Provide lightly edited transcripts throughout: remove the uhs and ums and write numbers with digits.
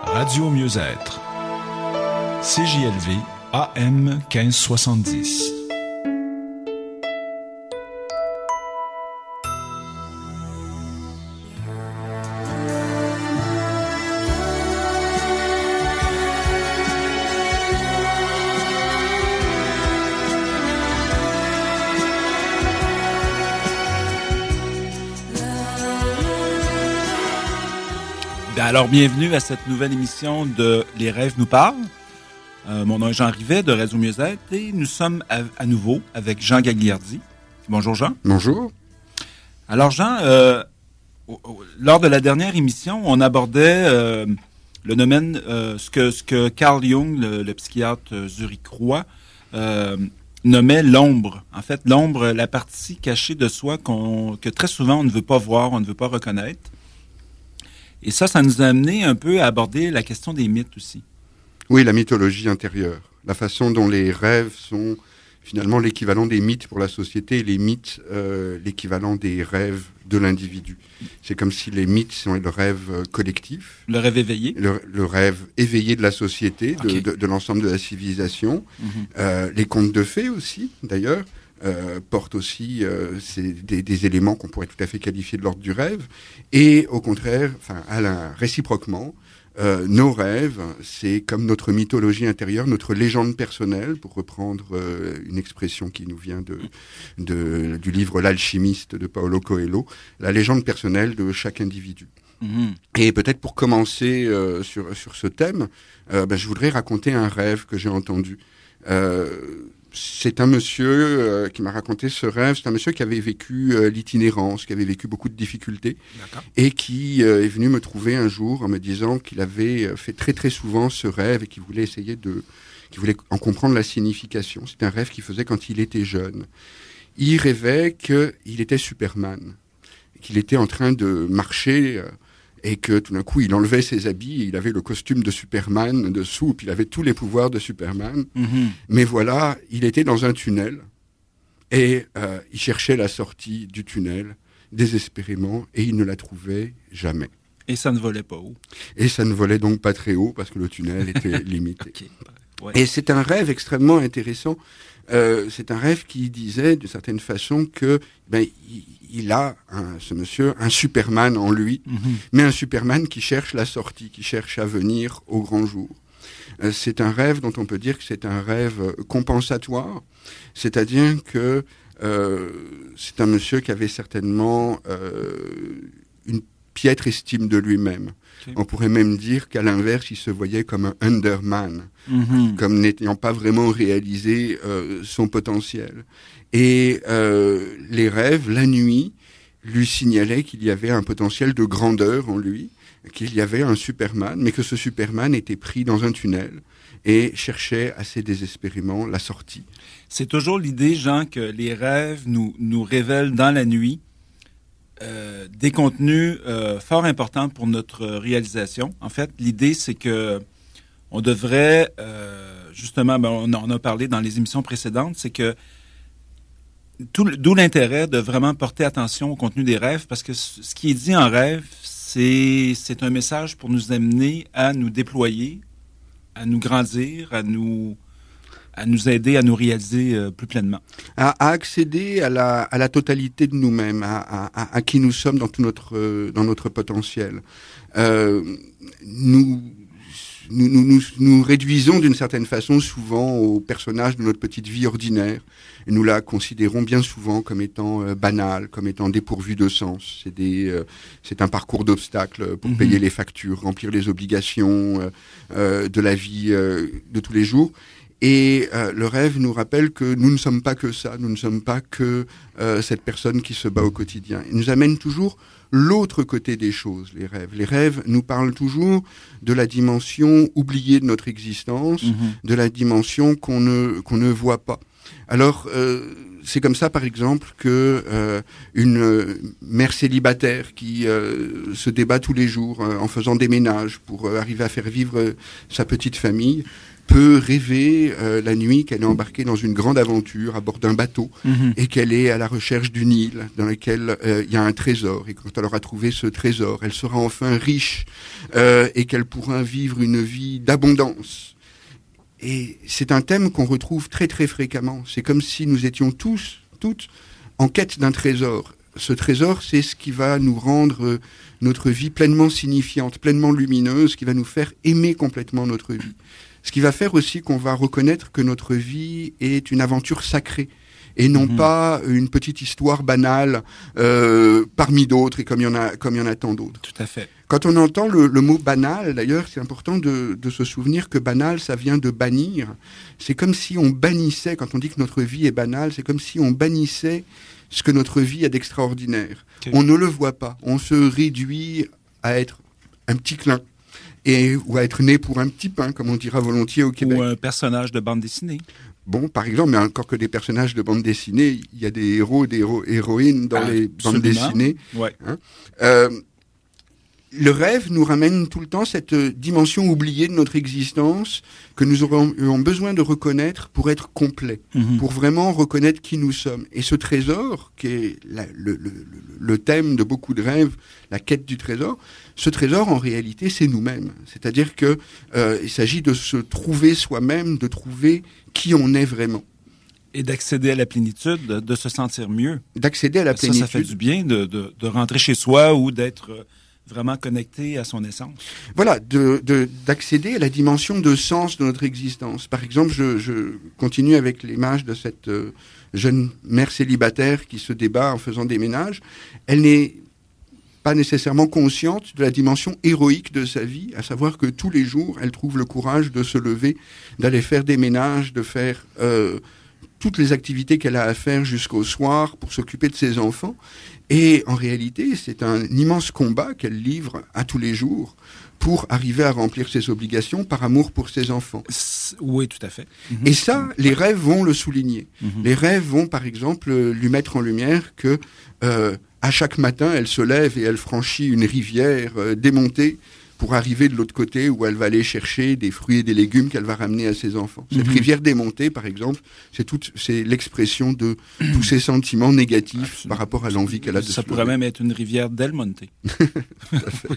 Radio Mieux-être. CJLV AM 1570. Alors, bienvenue à cette nouvelle émission de Les rêves nous parlent. Mon nom est Jean Rivet de Radio Mieux-être et nous sommes à nouveau avec Jean Gagliardi. Bonjour Jean. Bonjour. Alors Jean, lors de la dernière émission, on abordait le domaine, ce que Carl Jung, le psychiatre zurichois, nommait l'ombre. En fait, l'ombre, la partie cachée de soi que très souvent on ne veut pas voir, on ne veut pas reconnaître. Et ça nous a amené un peu à aborder la question des mythes aussi. Oui, la mythologie intérieure. La façon dont les rêves sont finalement l'équivalent des mythes pour la société et les mythes l'équivalent des rêves de l'individu. C'est comme si les mythes sont le rêve collectif. Le rêve éveillé. Le rêve éveillé de la société, Okay. de l'ensemble de la civilisation. Les contes de fées aussi, d'ailleurs. Portent aussi des éléments qu'on pourrait tout à fait qualifier de l'ordre du rêve. Et au contraire, réciproquement, nos rêves, c'est comme notre mythologie intérieure, notre légende personnelle, pour reprendre une expression qui nous vient du livre L'Alchimiste de Paulo Coelho, la légende personnelle de chaque individu. Et peut-être pour commencer sur ce thème, je voudrais raconter un rêve que j'ai entendu. C'est un monsieur qui m'a raconté ce rêve. C'est un monsieur qui avait vécu l'itinérance, qui avait vécu beaucoup de difficultés. D'accord. Et qui est venu me trouver un jour en me disant qu'il avait fait très très souvent ce rêve et qu'il voulait qu'il voulait en comprendre la signification. C'est un rêve qu'il faisait quand il était jeune. Il rêvait qu'il était Superman, qu'il était en train de marcher et que tout d'un coup, il enlevait ses habits, et il avait le costume de Superman dessous, puis il avait tous les pouvoirs de Superman. Mais voilà, il était dans un tunnel, et il cherchait la sortie du tunnel, désespérément, et il ne la trouvait jamais. Et ça ne volait pas haut. Et ça ne volait donc pas très haut, parce que le tunnel était limité. Okay. Ouais. Et c'est un rêve extrêmement intéressant. C'est un rêve qui disait, d'une certaine façon, que il a, ce monsieur, un Superman en lui, mais un Superman qui cherche la sortie, qui cherche à venir au grand jour. C'est un rêve dont on peut dire que c'est un rêve compensatoire, c'est-à-dire que c'est un monsieur qui avait certainement une piètre estime de lui-même. Okay. On pourrait même dire qu'à l'inverse, il se voyait comme un underman, comme n'ayant pas vraiment réalisé son potentiel. Et les rêves, la nuit, lui signalaient qu'il y avait un potentiel de grandeur en lui, qu'il y avait un Superman, mais que ce Superman était pris dans un tunnel et cherchait assez désespérément la sortie. C'est toujours l'idée, Jean, que les rêves nous révèlent dans la nuit des contenus fort importants pour notre réalisation. En fait, l'idée, c'est que on devrait, justement, on en a parlé dans les émissions précédentes, c'est que d'où l'intérêt de vraiment porter attention au contenu des rêves, parce que ce qui est dit en rêve, c'est un message pour nous amener à nous déployer, à nous grandir, à nous aider à nous réaliser plus pleinement. À accéder à la totalité de nous-mêmes, à qui nous sommes dans tout notre potentiel. Nous réduisons d'une certaine façon souvent au personnage de notre petite vie ordinaire. Et nous la considérons bien souvent comme étant banale, comme étant dépourvue de sens. C'est un parcours d'obstacles pour payer les factures, remplir les obligations de la vie de tous les jours. Et le rêve nous rappelle que nous ne sommes pas que ça, nous ne sommes pas que cette personne qui se bat au quotidien. Il nous amène toujours l'autre côté des choses, les rêves. Les rêves nous parlent toujours de la dimension oubliée de notre existence, de la dimension qu'on ne voit pas. Alors, c'est comme ça, par exemple, que une mère célibataire qui se débat tous les jours en faisant des ménages pour arriver à faire vivre sa petite famille peut rêver la nuit qu'elle est embarquée dans une grande aventure à bord d'un bateau et qu'elle est à la recherche d'une île dans laquelle il y a un trésor. Et quand elle aura trouvé ce trésor, elle sera enfin riche et qu'elle pourra vivre une vie d'abondance. Et c'est un thème qu'on retrouve très très fréquemment. C'est comme si nous étions toutes en quête d'un trésor. Ce trésor, c'est ce qui va nous rendre notre vie pleinement signifiante, pleinement lumineuse, qui va nous faire aimer complètement notre vie. Ce qui va faire aussi qu'on va reconnaître que notre vie est une aventure sacrée et non pas une petite histoire banale parmi d'autres et comme il y en a tant d'autres. Tout à fait. Quand on entend le mot banal, d'ailleurs, c'est important de se souvenir que banal, ça vient de bannir. C'est comme si on bannissait, quand on dit que notre vie est banale, c'est comme si on bannissait ce que notre vie a d'extraordinaire. Okay. On ne le voit pas. On se réduit à être un petit clin. Ou à être né pour un petit pain, comme on dira volontiers au Québec. Ou un personnage de bande dessinée. Bon, par exemple, mais encore que des personnages de bande dessinée, il y a des héros, des héroïnes dans les bandes dessinées. Ouais. Hein. Le rêve nous ramène tout le temps cette dimension oubliée de notre existence que nous aurons besoin de reconnaître pour être complets, pour vraiment reconnaître qui nous sommes. Et ce trésor, qui est le thème de beaucoup de rêves, la quête du trésor, ce trésor, en réalité, c'est nous-mêmes. C'est-à-dire que il s'agit de se trouver soi-même, de trouver qui on est vraiment. Et d'accéder à la plénitude, de se sentir mieux. D'accéder à la plénitude. Ça fait du bien de rentrer chez soi ou d'être vraiment connecté à son essence. Voilà, d'accéder à la dimension de sens de notre existence. Par exemple, je continue avec l'image de cette jeune mère célibataire qui se débat en faisant des ménages. Elle n'est pas nécessairement consciente de la dimension héroïque de sa vie, à savoir que tous les jours, elle trouve le courage de se lever, d'aller faire des ménages, de faire toutes les activités qu'elle a à faire jusqu'au soir pour s'occuper de ses enfants. Et en réalité, c'est un immense combat qu'elle livre à tous les jours pour arriver à remplir ses obligations par amour pour ses enfants. Oui, tout à fait. Et ça, les rêves vont le souligner. Les rêves vont, par exemple, lui mettre en lumière que à chaque matin, elle se lève et elle franchit une rivière démontée pour arriver de l'autre côté où elle va aller chercher des fruits et des légumes qu'elle va ramener à ses enfants. Cette rivière démontée, par exemple, c'est l'expression de tous ces sentiments négatifs par rapport à l'envie qu'elle a de se lever. Ça pourrait même être une rivière Del Monte. Tout à fait.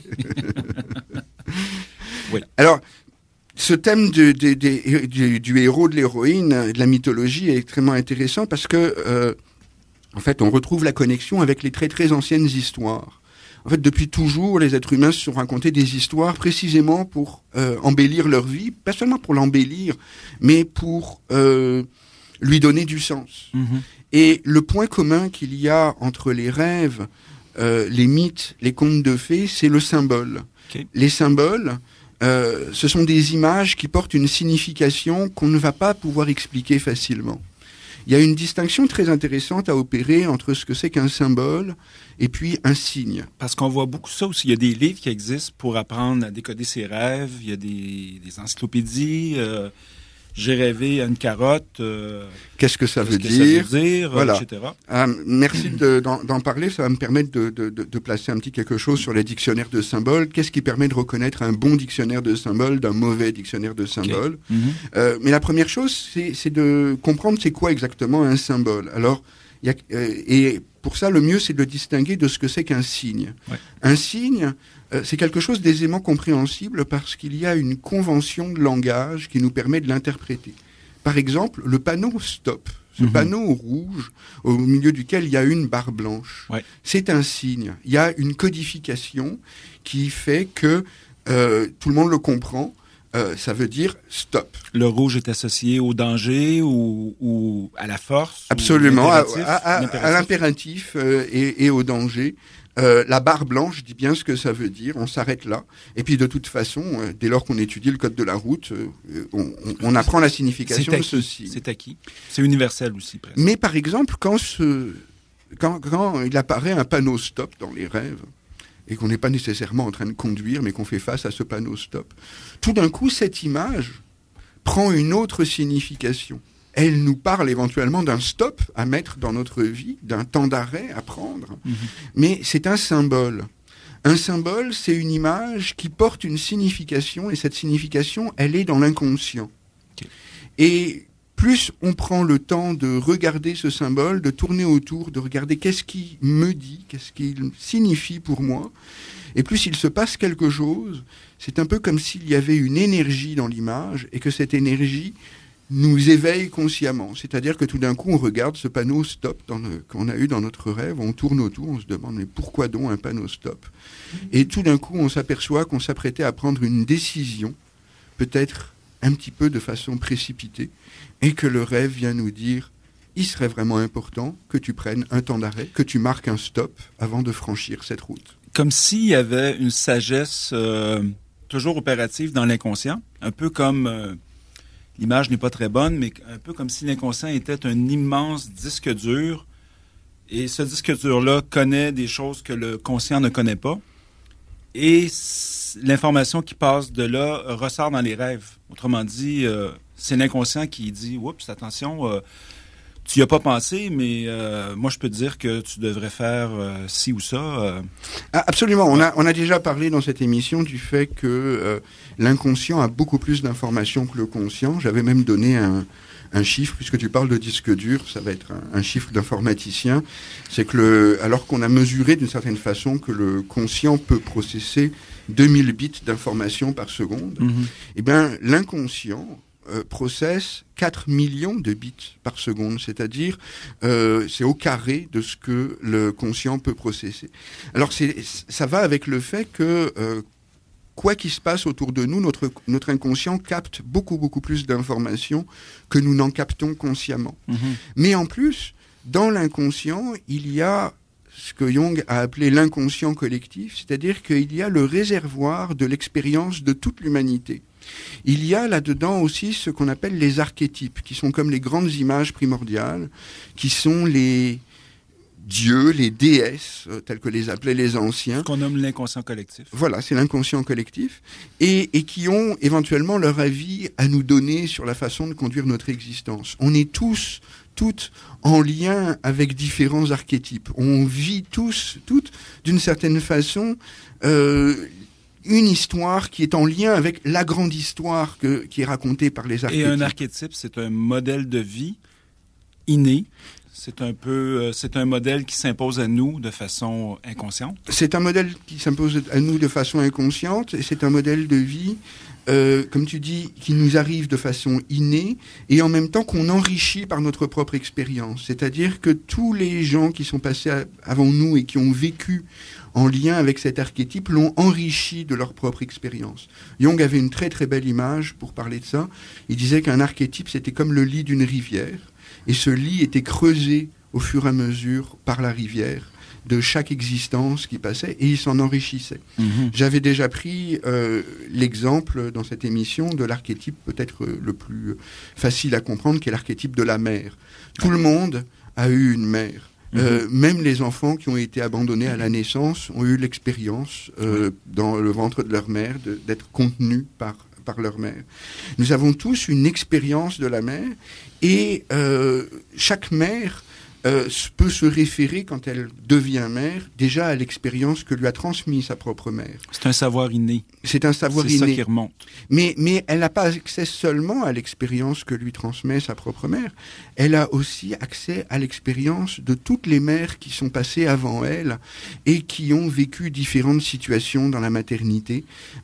Oui. Alors, ce thème du héros, de l'héroïne, de la mythologie est extrêmement intéressant parce que, en fait, on retrouve la connexion avec les très très anciennes histoires. En fait, depuis toujours, les êtres humains se sont racontés des histoires précisément pour embellir leur vie, pas seulement pour l'embellir, mais pour lui donner du sens. Et le point commun qu'il y a entre les rêves, les mythes, les contes de fées, c'est le symbole. Okay. Les symboles, ce sont des images qui portent une signification qu'on ne va pas pouvoir expliquer facilement. Il y a une distinction très intéressante à opérer entre ce que c'est qu'un symbole et puis un signe. Parce qu'on voit beaucoup ça aussi. Il y a des livres qui existent pour apprendre à décoder ses rêves. Il y a des encyclopédies. J'ai rêvé à une carotte. Qu'est-ce que ça veut dire, voilà. Etc. Merci d'en parler. Ça va me permettre de placer un petit quelque chose sur les dictionnaires de symboles. Qu'est-ce qui permet de reconnaître un bon dictionnaire de symboles d'un mauvais dictionnaire de symboles? Okay. Mais la première chose, c'est de comprendre c'est quoi exactement un symbole. Alors, et pour ça, le mieux, c'est de le distinguer de ce que c'est qu'un signe. Ouais. Un signe, c'est quelque chose d'aisément compréhensible parce qu'il y a une convention de langage qui nous permet de l'interpréter. Par exemple, le panneau stop, ce panneau rouge au milieu duquel il y a une barre blanche, c'est un signe. Il y a une codification qui fait que tout le monde le comprend. Ça veut dire stop. Le rouge est associé au danger ou à la force? Absolument, à l'impératif et au danger. La barre blanche dit bien ce que ça veut dire, on s'arrête là. Et puis de toute façon, dès lors qu'on étudie le code de la route, on apprend la signification de ceci. C'est acquis. C'est universel aussi, presque. Mais par exemple, quand il apparaît un panneau stop dans les rêves, et qu'on n'est pas nécessairement en train de conduire, mais qu'on fait face à ce panneau stop, tout d'un coup, cette image prend une autre signification. elle nous parle éventuellement d'un stop à mettre dans notre vie, d'un temps d'arrêt à prendre. Mais c'est un symbole. Un symbole, c'est une image qui porte une signification, et cette signification, elle est dans l'inconscient. Okay. Et plus on prend le temps de regarder ce symbole, de tourner autour, de regarder qu'est-ce qui me dit, qu'est-ce qu'il signifie pour moi, et plus il se passe quelque chose, c'est un peu comme s'il y avait une énergie dans l'image, et que cette énergie nous éveille consciemment. C'est-à-dire que tout d'un coup, on regarde ce panneau stop qu'on a eu dans notre rêve, on tourne autour, on se demande mais pourquoi donc un panneau stop ? Et tout d'un coup, on s'aperçoit qu'on s'apprêtait à prendre une décision, peut-être un petit peu de façon précipitée, et que le rêve vient nous dire il serait vraiment important que tu prennes un temps d'arrêt, que tu marques un stop avant de franchir cette route. Comme s'il y avait une sagesse toujours opérative dans l'inconscient, un peu comme... l'image n'est pas très bonne, mais un peu comme si l'inconscient était un immense disque dur. Et ce disque dur-là connaît des choses que le conscient ne connaît pas. Et l'information qui passe de là ressort dans les rêves. Autrement dit, c'est l'inconscient qui dit « Oups, attention, tu n'y as pas pensé, mais moi je peux te dire que tu devrais faire ci ou ça. » Absolument. On a déjà parlé dans cette émission du fait que l'inconscient a beaucoup plus d'informations que le conscient. J'avais même donné un chiffre, puisque tu parles de disque dur, ça va être un chiffre d'informaticien. C'est que alors qu'on a mesuré d'une certaine façon que le conscient peut processer 2000 bits d'informations par seconde, eh bien l'inconscient processe 4 millions de bits par seconde, c'est-à-dire c'est au carré de ce que le conscient peut processer. Alors ça va avec le fait que quoi qu'il se passe autour de nous, notre inconscient capte beaucoup plus d'informations que nous n'en captons consciemment. Mais en plus, dans l'inconscient, il y a ce que Jung a appelé l'inconscient collectif, c'est-à-dire qu'il y a le réservoir de l'expérience de toute l'humanité. Il y a là-dedans aussi ce qu'on appelle les archétypes, qui sont comme les grandes images primordiales, qui sont les dieux, les déesses, tels que les appelaient les anciens. Ce qu'on nomme l'inconscient collectif. Voilà, c'est l'inconscient collectif, et qui ont éventuellement leur avis à nous donner sur la façon de conduire notre existence. On est toutes en lien avec différents archétypes. On vit toutes, d'une certaine façon, une histoire qui est en lien avec la grande histoire qui est racontée par les archétypes. Et un archétype, c'est un modèle de vie inné. C'est un modèle qui s'impose à nous de façon inconsciente. C'est un modèle qui s'impose à nous de façon inconsciente, et c'est un modèle de vie, comme tu dis, qui nous arrive de façon innée, et en même temps qu'on enrichit par notre propre expérience. C'est-à-dire que tous les gens qui sont passés avant nous et qui ont vécu en lien avec cet archétype l'ont enrichi de leur propre expérience. Jung avait une très très belle image pour parler de ça. Il disait qu'un archétype, c'était comme le lit d'une rivière, et ce lit était creusé au fur et à mesure par la rivière de chaque existence qui passait, et il s'en enrichissait. J'avais déjà pris l'exemple dans cette émission de l'archétype peut-être le plus facile à comprendre, qui est l'archétype de la mère. Tout le monde a eu une mère. Même les enfants qui ont été abandonnés à la naissance ont eu l'expérience dans le ventre de leur mère d'être contenus par leur mère. Nous avons tous une expérience de la mère, et chaque mère peut se référer, quand elle devient mère, déjà à l'expérience que lui a transmise sa propre mère. C'est un savoir inné. C'est un savoir inné. C'est ça qui remonte. Mais elle n'a pas accès seulement à l'expérience que lui transmet sa propre mère. Elle a aussi accès à l'expérience de toutes les mères qui sont passées avant elle et qui ont vécu différentes situations dans la maternité.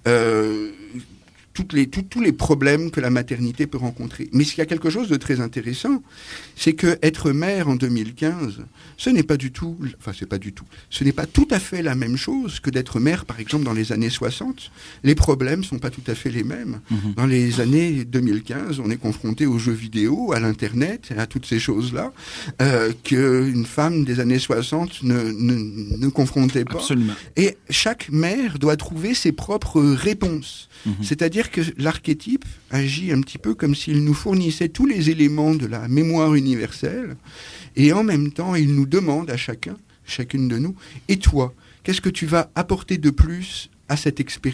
Tous les problèmes que la maternité peut rencontrer. Mais s'il y a quelque chose de très intéressant, c'est que être mère en 2015, ce n'est pas tout à fait la même chose que d'être mère, par exemple, dans les années 60. Les problèmes sont pas tout à fait les mêmes. Dans les années 2015, on est confronté aux jeux vidéo, à l'Internet, à toutes ces choses-là, qu'une femme des années 60 ne confrontait pas. Absolument. Et chaque mère doit trouver ses propres réponses. C'est-à-dire que l'archétype agit un petit peu comme s'il nous fournissait tous les éléments de la mémoire universelle, et en même temps, il nous demande à chacune de nous, et toi, qu'est-ce que tu vas apporter de plus à cette expérience ?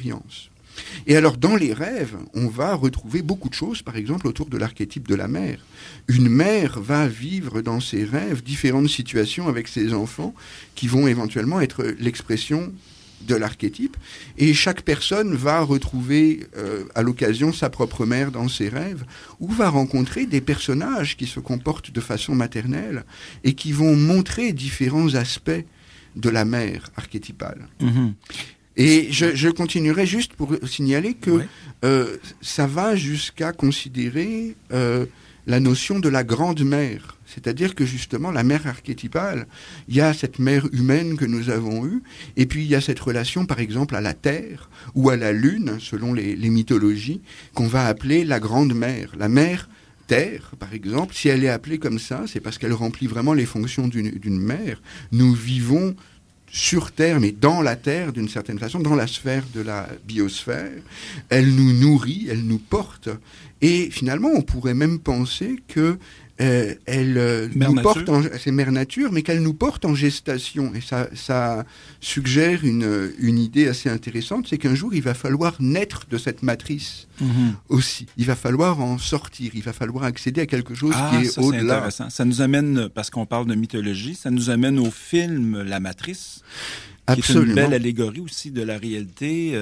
Et alors, dans les rêves, on va retrouver beaucoup de choses, par exemple, autour de l'archétype de la mère. Une mère va vivre dans ses rêves différentes situations avec ses enfants qui vont éventuellement être l'expression de l'archétype. Et chaque personne va retrouver à l'occasion sa propre mère dans ses rêves, ou va rencontrer des personnages qui se comportent de façon maternelle et qui vont montrer différents aspects de la mère archétypale. Mm-hmm. Et je continuerai juste pour signaler que ça va jusqu'à considérer la notion de la grande mère. C'est-à-dire que justement, la mère archétypale, il y a cette mère humaine que nous avons eue, et puis il y a cette relation, par exemple, à la Terre ou à la Lune, selon les mythologies, qu'on va appeler la grande mère. La mère Terre, par exemple, si elle est appelée comme ça, c'est parce qu'elle remplit vraiment les fonctions d'une mère. Nous vivons sur Terre, mais dans la Terre, d'une certaine façon, dans la sphère de la biosphère. Elle nous nourrit, elle nous porte. Et finalement, on pourrait même penser que elle nous porte, c'est mère nature, mais qu'elle nous porte en gestation. Et ça suggère une idée assez intéressante, c'est qu'un jour, il va falloir naître de cette matrice aussi. Il va falloir en sortir, il va falloir accéder à quelque chose qui est au-delà. C'est intéressant. Ça nous amène, parce qu'on parle de mythologie, ça nous amène au film La Matrice, qui est une belle allégorie aussi de la réalité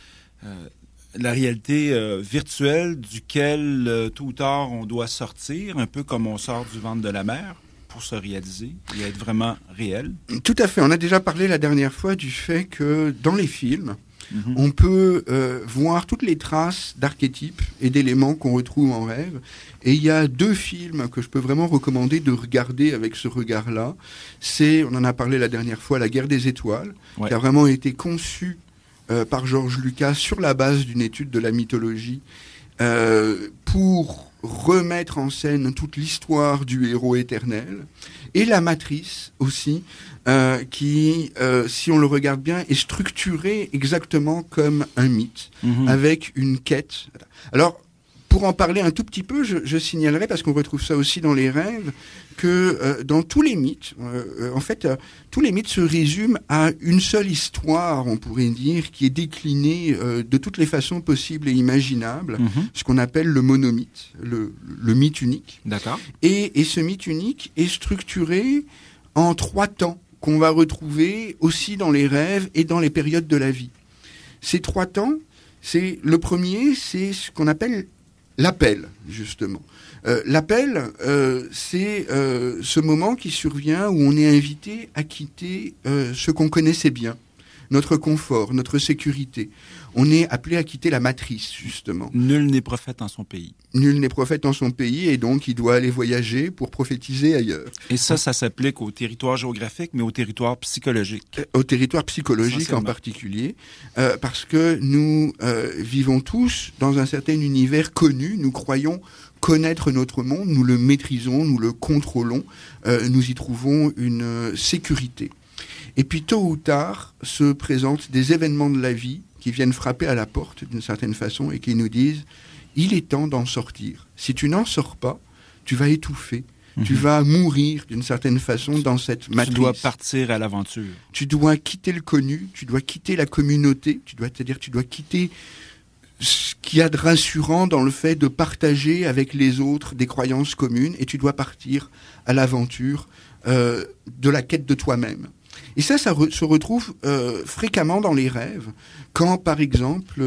virtuelle duquel, tôt ou tard, on doit sortir, un peu comme on sort du ventre de la mer pour se réaliser et être vraiment réel. Tout à fait. On a déjà parlé la dernière fois du fait que dans les films, on peut voir toutes les traces d'archétypes et d'éléments qu'on retrouve en rêve. Et il y a 2 films que je peux vraiment recommander de regarder avec ce regard-là. On en a parlé la dernière fois, La Guerre des Étoiles, qui a vraiment été conçu par George Lucas sur la base d'une étude de la mythologie pour remettre en scène toute l'histoire du héros éternel, et La Matrice aussi, qui, si on le regarde bien, est structuré exactement comme un mythe, avec une quête. Alors, pour en parler un tout petit peu, je signalerai, parce qu'on retrouve ça aussi dans les rêves, que dans tous les mythes, en fait, tous les mythes se résument à une seule histoire, on pourrait dire, qui est déclinée de toutes les façons possibles et imaginables, ce qu'on appelle le monomythe, le mythe unique. D'accord. Et ce mythe unique est structuré en 3 temps qu'on va retrouver aussi dans les rêves et dans les périodes de la vie. Ces 3 temps, le premier, c'est ce qu'on appelle l'appel, justement. L'appel, c'est ce moment qui survient où on est invité à quitter ce qu'on connaissait bien, notre confort, notre sécurité. On est appelé à quitter la matrice, justement. Nul n'est prophète en son pays. Nul n'est prophète en son pays, et donc il doit aller voyager pour prophétiser ailleurs. Et ça s'applique au territoire géographique, mais au territoire psychologique. Au territoire psychologique en particulier, parce que nous vivons tous dans un certain univers connu, nous croyons connaître notre monde, nous le maîtrisons, nous le contrôlons, nous y trouvons une sécurité. Et puis tôt ou tard se présentent des événements de la vie qui viennent frapper à la porte d'une certaine façon et qui nous disent « il est temps d'en sortir. Si tu n'en sors pas, tu vas étouffer, tu vas mourir d'une certaine façon dans cette matrice. » Tu dois partir à l'aventure. Tu dois quitter le connu, tu dois quitter la communauté, c'est-à-dire tu dois quitter ce qu'il y a de rassurant dans le fait de partager avec les autres des croyances communes, et tu dois partir à l'aventure de la quête de toi-même. Et ça se retrouve fréquemment dans les rêves, quand par exemple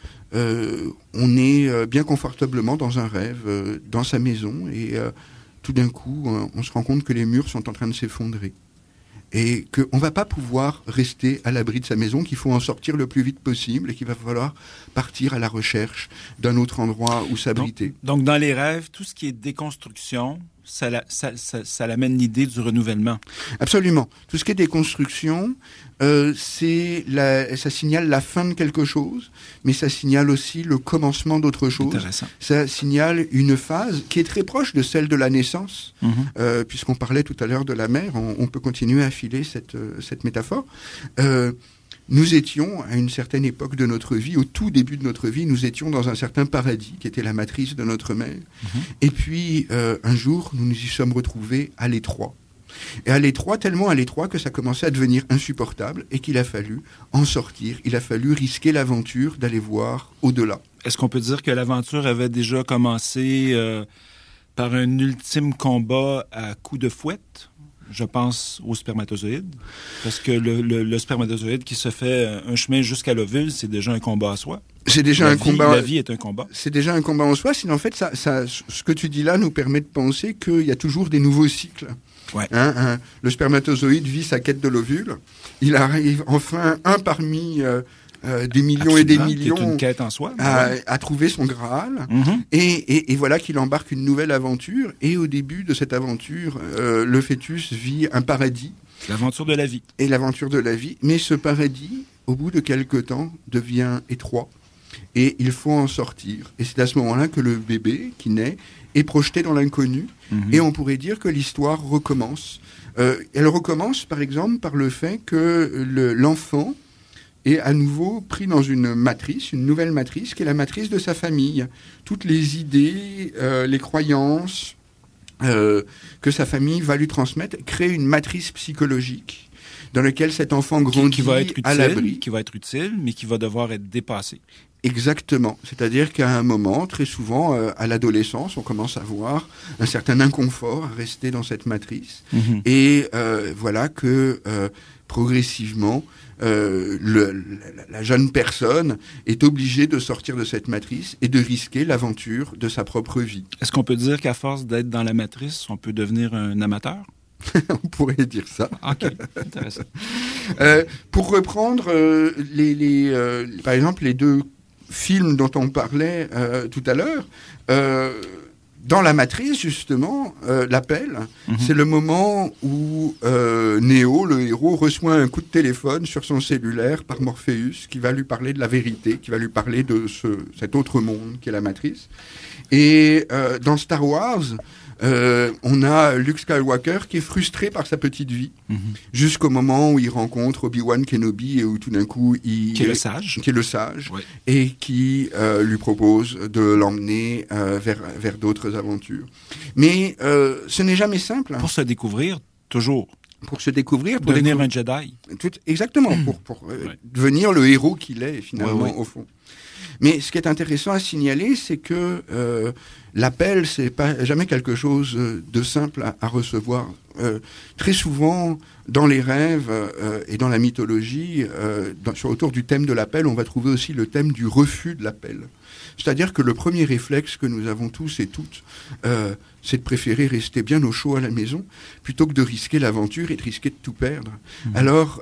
on est bien confortablement dans un rêve, dans sa maison, et tout d'un coup on se rend compte que les murs sont en train de s'effondrer. Et qu'on ne va pas pouvoir rester à l'abri de sa maison, qu'il faut en sortir le plus vite possible et qu'il va falloir partir à la recherche d'un autre endroit où s'abriter. Donc dans les rêves, tout ce qui est déconstruction, ça amène l'idée du renouvellement. Absolument. Tout ce qui est déconstruction, ça signale la fin de quelque chose, mais ça signale aussi le commencement d'autre chose. Intéressant. Ça signale une phase qui est très proche de celle de la naissance, puisqu'on parlait tout à l'heure de la mère, on peut continuer à filer cette métaphore. Nous étions, à une certaine époque de notre vie, au tout début de notre vie, nous étions dans un certain paradis, qui était la matrice de notre mère. Et puis, un jour, nous nous y sommes retrouvés à l'étroit. Et tellement à l'étroit que ça commençait à devenir insupportable et qu'il a fallu en sortir. Il a fallu risquer l'aventure d'aller voir au-delà. Est-ce qu'on peut dire que l'aventure avait déjà commencé par un ultime combat à coups de fouette? Je pense au spermatozoïde. Parce que le spermatozoïde qui se fait un chemin jusqu'à l'ovule, c'est déjà un combat à soi. C'est déjà un combat. La vie est un combat. C'est déjà un combat en soi. Sinon, en fait, ce que tu dis là nous permet de penser qu'il y a toujours des nouveaux cycles. Ouais. Le spermatozoïde vit sa quête de l'ovule. Il arrive enfin, un parmi des millions et des millions, qui est une quête en soi, à trouver son Graal. Et voilà qu'il embarque une nouvelle aventure. Et au début de cette aventure, le fœtus vit un paradis. L'aventure de la vie. Et l'aventure de la vie. Mais ce paradis, au bout de quelque temps, devient étroit. Et il faut en sortir. Et c'est à ce moment-là que le bébé qui naît est projeté dans l'inconnu. Et on pourrait dire que l'histoire recommence. Elle recommence, par exemple, par le fait que l'enfant est à nouveau pris dans une nouvelle matrice, qui est la matrice de sa famille. Toutes les idées, les croyances que sa famille va lui transmettre créent une matrice psychologique dans laquelle cet enfant grandit à l'abri. Qui va être utile, mais qui va devoir être dépassé. Exactement. C'est-à-dire qu'à un moment, très souvent, à l'adolescence, on commence à avoir un certain inconfort à rester dans cette matrice. Et voilà que progressivement, la jeune personne est obligée de sortir de cette matrice et de risquer l'aventure de sa propre vie. Est-ce qu'on peut dire qu'à force d'être dans la matrice, on peut devenir un amateur? On pourrait dire ça. OK, intéressant. Pour reprendre, par exemple, les deux films dont on parlait tout à l'heure, dans la matrice, justement, l'appel, c'est le moment où Néo, le héros, reçoit un coup de téléphone sur son cellulaire par Morpheus qui va lui parler de la vérité, qui va lui parler de cet autre monde qui est la matrice. Et dans Star Wars, on a Luke Skywalker qui est frustré par sa petite vie, jusqu'au moment où il rencontre Obi-Wan Kenobi et où tout d'un coup qui est le sage, ouais. Et qui lui propose de l'emmener vers d'autres aventures. Mais ce n'est jamais simple. Pour se découvrir, toujours. Pour se découvrir, pour devenir un Jedi. Exactement, pour devenir le héros qu'il est finalement au fond. Mais ce qui est intéressant à signaler, c'est que l'appel, c'est pas jamais quelque chose de simple à recevoir. Très souvent, dans les rêves et dans la mythologie, autour du thème de l'appel, on va trouver aussi le thème du refus de l'appel. C'est-à-dire que le premier réflexe que nous avons tous et toutes, c'est de préférer rester bien au chaud à la maison, plutôt que de risquer l'aventure et de risquer de tout perdre. Alors,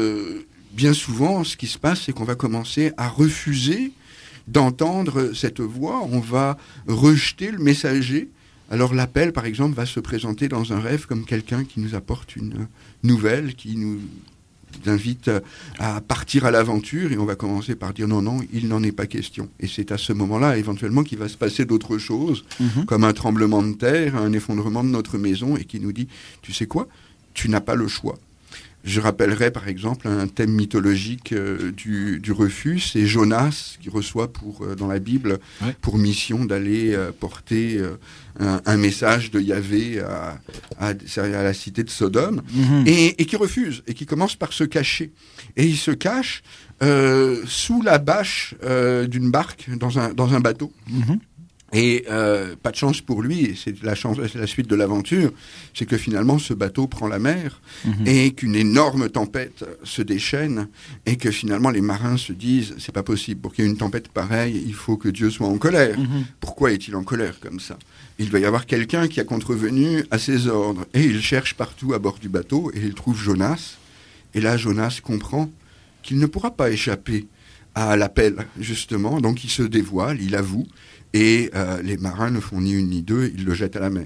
bien souvent, ce qui se passe, c'est qu'on va commencer à refuser d'entendre cette voix, on va rejeter le messager. Alors l'appel, par exemple, va se présenter dans un rêve comme quelqu'un qui nous apporte une nouvelle, qui nous invite à partir à l'aventure, et on va commencer par dire non, il n'en est pas question. Et c'est à ce moment-là, éventuellement, qu'il va se passer d'autres choses, comme un tremblement de terre, un effondrement de notre maison, et qui nous dit, tu sais quoi, tu n'as pas le choix. Je rappellerai par exemple un thème mythologique du refus, c'est Jonas qui reçoit dans la Bible pour mission d'aller porter un message de Yahvé à la cité de Sodome, et qui refuse, et qui commence par se cacher. Et il se cache sous la bâche d'une barque dans un bateau. Et pas de chance pour lui, et c'est la suite de l'aventure, c'est que finalement ce bateau prend la mer et qu'une énorme tempête se déchaîne et que finalement les marins se disent c'est pas possible, pour qu'il y ait une tempête pareille, il faut que Dieu soit en colère. Pourquoi est-il en colère comme ça? Il doit y avoir quelqu'un qui a contrevenu à ses ordres. Et il cherche partout à bord du bateau et il trouve Jonas. Et là Jonas comprend qu'il ne pourra pas échapper à l'appel, justement, donc il se dévoile, il avoue. Et les marins ne font ni une ni deux, ils le jettent à la mer.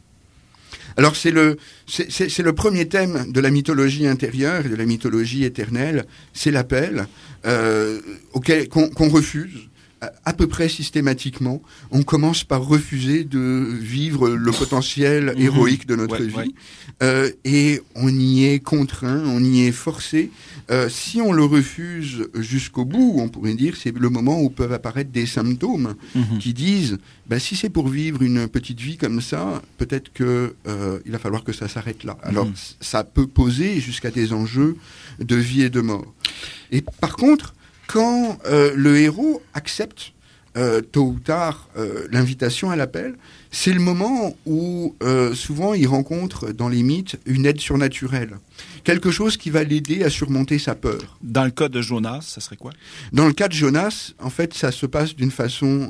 Alors c'est le premier thème de la mythologie intérieure et de la mythologie éternelle, c'est l'appel qu'on refuse, à peu près systématiquement, on commence par refuser de vivre le potentiel héroïque de notre vie. Et on y est contraint, on y est forcé. Si on le refuse jusqu'au bout, on pourrait dire, c'est le moment où peuvent apparaître des symptômes qui disent, si c'est pour vivre une petite vie comme ça, peut-être que il va falloir que ça s'arrête là. Alors, ça peut poser jusqu'à des enjeux de vie et de mort. Et par contre, quand le héros accepte tôt ou tard l'invitation à l'appel, c'est le moment où souvent il rencontre dans les mythes une aide surnaturelle. Quelque chose qui va l'aider à surmonter sa peur. Dans le cas de Jonas, ça serait quoi? Dans le cas de Jonas, en fait, ça se passe d'une façon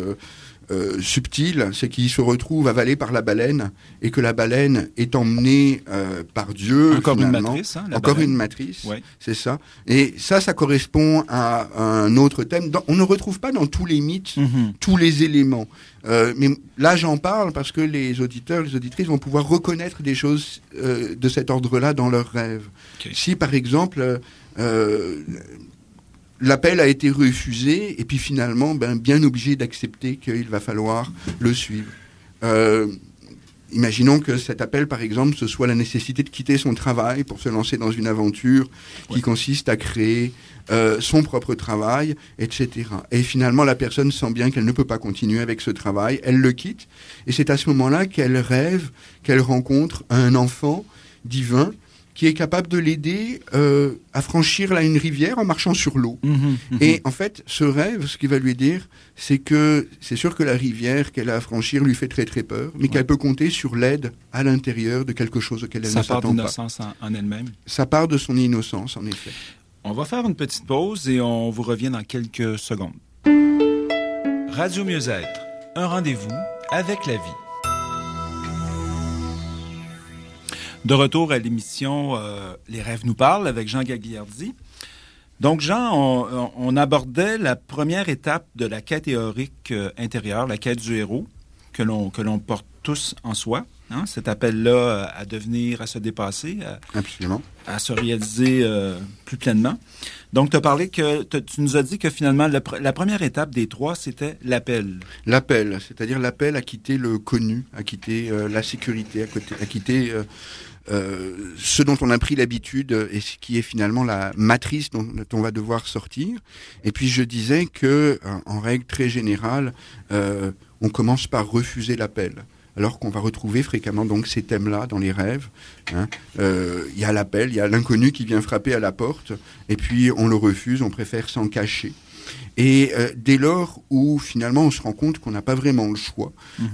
subtile, c'est qu'il se retrouve avalé par la baleine et que la baleine est emmenée par Dieu. Encore une matrice, une matrice, c'est ça. Et ça correspond à un autre thème. On ne retrouve pas dans tous les mythes tous les éléments. Mais là, j'en parle parce que les auditeurs, les auditrices vont pouvoir reconnaître des choses de cet ordre-là dans leurs rêves. Okay. Si, par exemple, l'appel a été refusé et puis finalement, bien obligé d'accepter qu'il va falloir le suivre. Imaginons que cet appel, par exemple, ce soit la nécessité de quitter son travail pour se lancer dans une aventure qui consiste à créer son propre travail, etc. Et finalement, la personne sent bien qu'elle ne peut pas continuer avec ce travail, elle le quitte, et c'est à ce moment-là qu'elle rêve, qu'elle rencontre un enfant divin qui est capable de l'aider à franchir une rivière en marchant sur l'eau. Et en fait, ce rêve, ce qu'il va lui dire, c'est que c'est sûr que la rivière qu'elle a à franchir lui fait très très peur, mais qu'elle peut compter sur l'aide à l'intérieur de quelque chose auquel elle ne s'attend pas. Ça part d'innocence en elle-même. Ça part de son innocence, en effet. On va faire une petite pause et on vous revient dans quelques secondes. Radio Mieux-être, un rendez-vous avec la vie. De retour à l'émission Les rêves nous parlent avec Jean Gagliardi. Donc, Jean, on abordait la première étape de la quête théorique intérieure, la quête du héros, que l'on porte tous en soi. Hein, cet appel-là à devenir, à se dépasser, Absolument. À se réaliser plus pleinement. Donc, tu nous as dit que finalement, la première étape des trois, c'était l'appel. L'appel, c'est-à-dire l'appel à quitter le connu, à quitter la sécurité, à quitter ce dont on a pris l'habitude et ce qui est finalement la matrice dont on va devoir sortir. Et puis je disais que, en règle très générale, on commence par refuser l'appel. Alors qu'on va retrouver fréquemment donc ces thèmes-là dans les rêves. Y a l'appel, il y a l'inconnu qui vient frapper à la porte, et puis on le refuse, on préfère s'en cacher. Et dès lors où finalement on se rend compte qu'on n'a pas vraiment le choix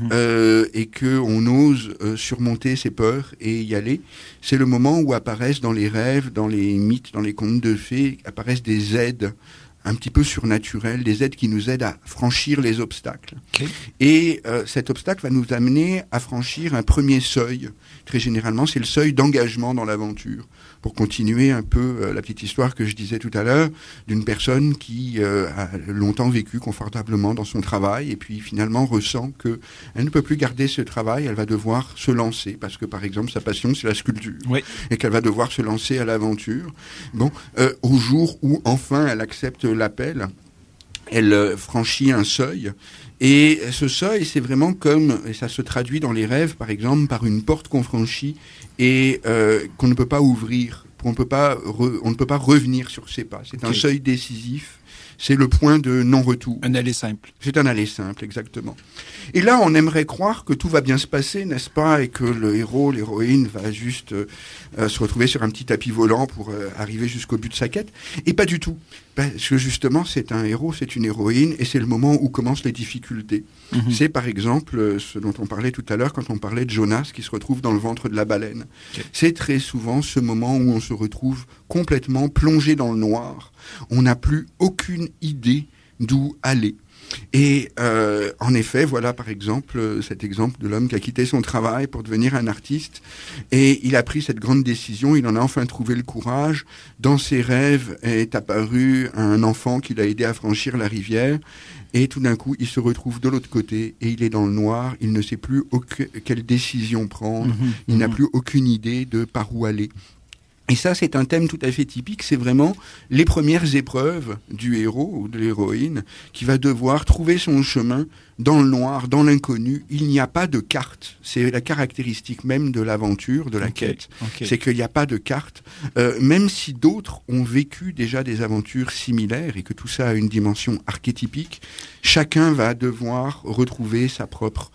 et qu'on ose surmonter ses peurs et y aller, c'est le moment où apparaissent dans les rêves, dans les mythes, dans les contes de fées, apparaissent des aides un petit peu surnaturelles, des aides qui nous aident à franchir les obstacles. Okay. Et cet obstacle va nous amener à franchir un premier seuil. Très généralement, c'est le seuil d'engagement dans l'aventure. Pour continuer un peu la petite histoire que je disais tout à l'heure, d'une personne qui a longtemps vécu confortablement dans son travail et puis finalement ressent qu'elle ne peut plus garder ce travail, elle va devoir se lancer, parce que par exemple sa passion c'est la sculpture, et qu'elle va devoir se lancer à l'aventure. Bon, au jour où enfin elle accepte l'appel, elle franchit un seuil. Et ce seuil, c'est vraiment comme, et ça se traduit dans les rêves, par exemple, par une porte qu'on franchit et qu'on ne peut pas ouvrir, on ne peut pas revenir sur ses pas. C'est un seuil décisif, c'est le point de non-retour. Un aller simple. C'est un aller simple, exactement. Et là, on aimerait croire que tout va bien se passer, n'est-ce pas, et que le héros, l'héroïne va juste se retrouver sur un petit tapis volant pour arriver jusqu'au but de sa quête. Et pas du tout. Parce que justement, c'est un héros, c'est une héroïne, et c'est le moment où commencent les difficultés. C'est par exemple ce dont on parlait tout à l'heure quand on parlait de Jonas qui se retrouve dans le ventre de la baleine. C'est très souvent ce moment où on se retrouve complètement plongé dans le noir. On n'a plus aucune idée d'où aller. Et en effet, voilà par exemple cet exemple de l'homme qui a quitté son travail pour devenir un artiste, et il a pris cette grande décision, il en a enfin trouvé le courage. Dans ses rêves est apparu un enfant qui l'a aidé à franchir la rivière, et tout d'un coup il se retrouve de l'autre côté et il est dans le noir, il ne sait plus quelle décision prendre, il n'a plus aucune idée de par où aller. Et ça, c'est un thème tout à fait typique. C'est vraiment les premières épreuves du héros ou de l'héroïne qui va devoir trouver son chemin dans le noir, dans l'inconnu. Il n'y a pas de carte. C'est la caractéristique même de l'aventure, de la quête. C'est qu'il n'y a pas de carte. Même si d'autres ont vécu déjà des aventures similaires et que tout ça a une dimension archétypique, chacun va devoir retrouver sa propre,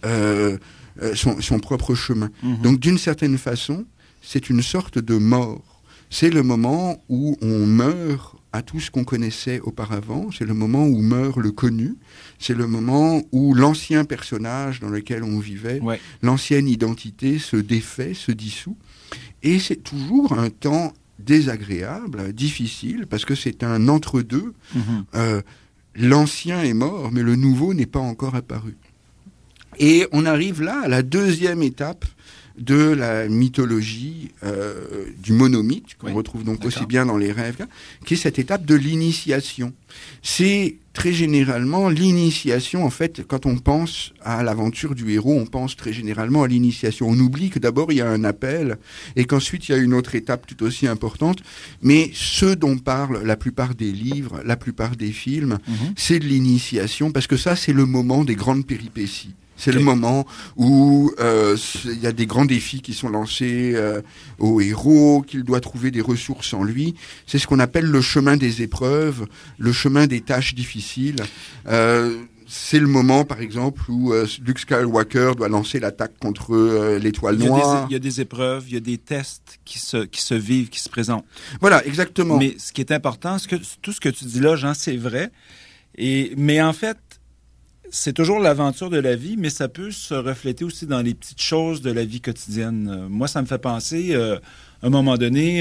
son propre chemin. Donc, d'une certaine façon, c'est une sorte de mort. C'est le moment où on meurt à tout ce qu'on connaissait auparavant. C'est le moment où meurt le connu. C'est le moment où l'ancien personnage dans lequel on vivait, l'ancienne identité se défait, se dissout. Et c'est toujours un temps désagréable, difficile, parce que c'est un entre-deux. L'ancien est mort, mais le nouveau n'est pas encore apparu. Et on arrive là à la deuxième étape de la mythologie du monomythe, qu'on retrouve donc aussi bien dans les rêves, qui est cette étape de l'initiation. C'est très généralement l'initiation, en fait, quand on pense à l'aventure du héros, on pense très généralement à l'initiation. On oublie que d'abord il y a un appel, et qu'ensuite il y a une autre étape tout aussi importante, mais ce dont parlent la plupart des livres, la plupart des films, c'est de l'initiation, parce que ça, c'est le moment des grandes péripéties. C'est le moment où il y a des grands défis qui sont lancés au héros, qu'il doit trouver des ressources en lui. C'est ce qu'on appelle le chemin des épreuves, le chemin des tâches difficiles. C'est le moment, par exemple, où Luke Skywalker doit lancer l'attaque contre l'étoile noire. Il y a des épreuves, il y a des tests qui se vivent, qui se présentent. Voilà, exactement. Mais ce qui est important, tout ce que tu dis là, Jean, c'est vrai. Mais en fait, c'est toujours l'aventure de la vie, mais ça peut se refléter aussi dans les petites choses de la vie quotidienne. Moi, ça me fait penser, à un moment donné,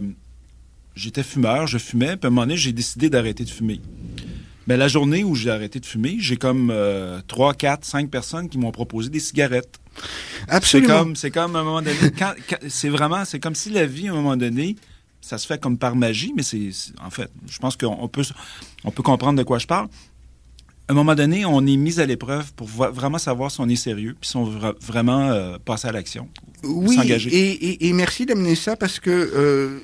j'étais fumeur, je fumais, puis à un moment donné, j'ai décidé d'arrêter de fumer. Mais la journée où j'ai arrêté de fumer, j'ai comme 3, 4, 5 personnes qui m'ont proposé des cigarettes. Absolument. C'est comme à un moment donné, c'est comme si la vie, à un moment donné, ça se fait comme par magie, mais en fait, je pense qu'on peut comprendre de quoi je parle. À un moment donné, on est mis à l'épreuve pour vraiment savoir si on est sérieux, puis si on veut vraiment passer à l'action, s'engager. Et merci d'amener ça, parce que